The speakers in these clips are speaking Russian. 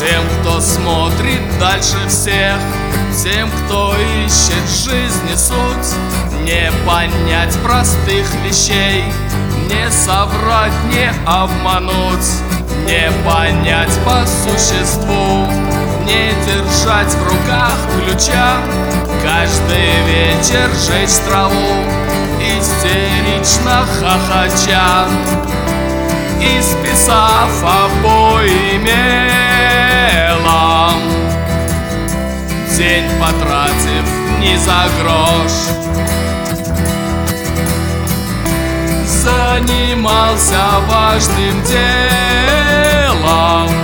Тем, кто смотрит дальше всех, тем, кто ищет в жизни суть, не понять простых вещей, не соврать, не обмануть, не понять по существу, не держать в руках ключа, каждый вечер жечь траву, истерично хохоча, исписав обои мелом, день потратив не за грош. Занимался важным делом,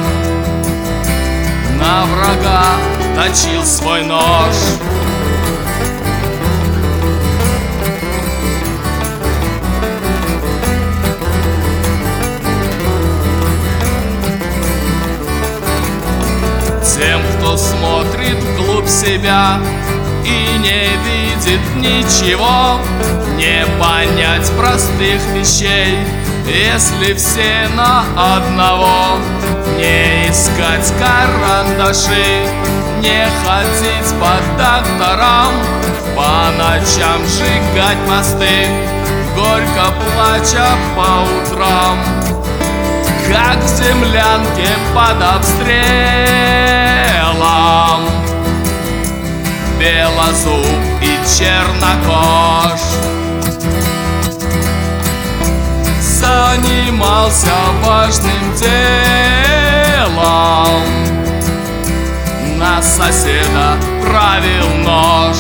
на врага точил свой нож. Тем, кто смотрит вглубь себя и не видит ничего, не понять простых вещей, если все на одного. Не искать карандаши, не ходить по докторам, по ночам сжигать мосты, горько плача по утрам, как в землянке под обстрелом. Белозуб и чернокож занимался важным делом, на соседа правил нож.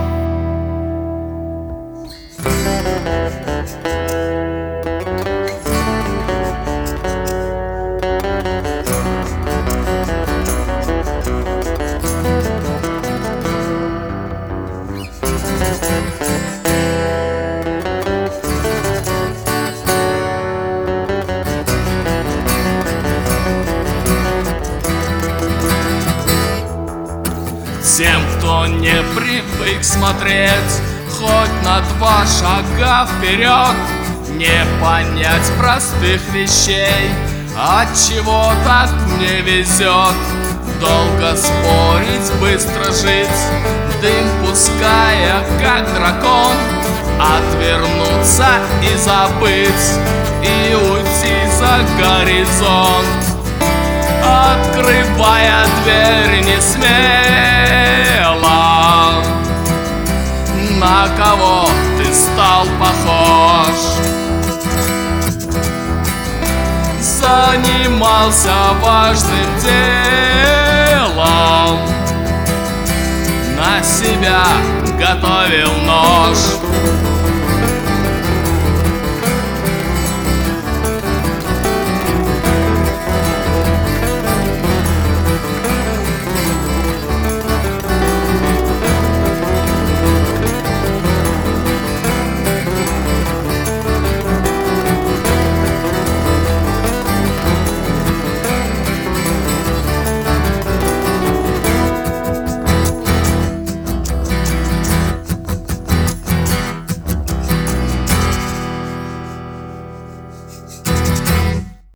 Тем, кто не привык смотреть хоть на 2 шага вперед, не понять простых вещей, отчего так не везет. Долго спорить, быстро жить, дым пуская, как дракон, отвернуться и забыть, и уйти за горизонт, открывая дверь не смело. На кого ты стал похож? Занимался важным делом, на себя готовил нож.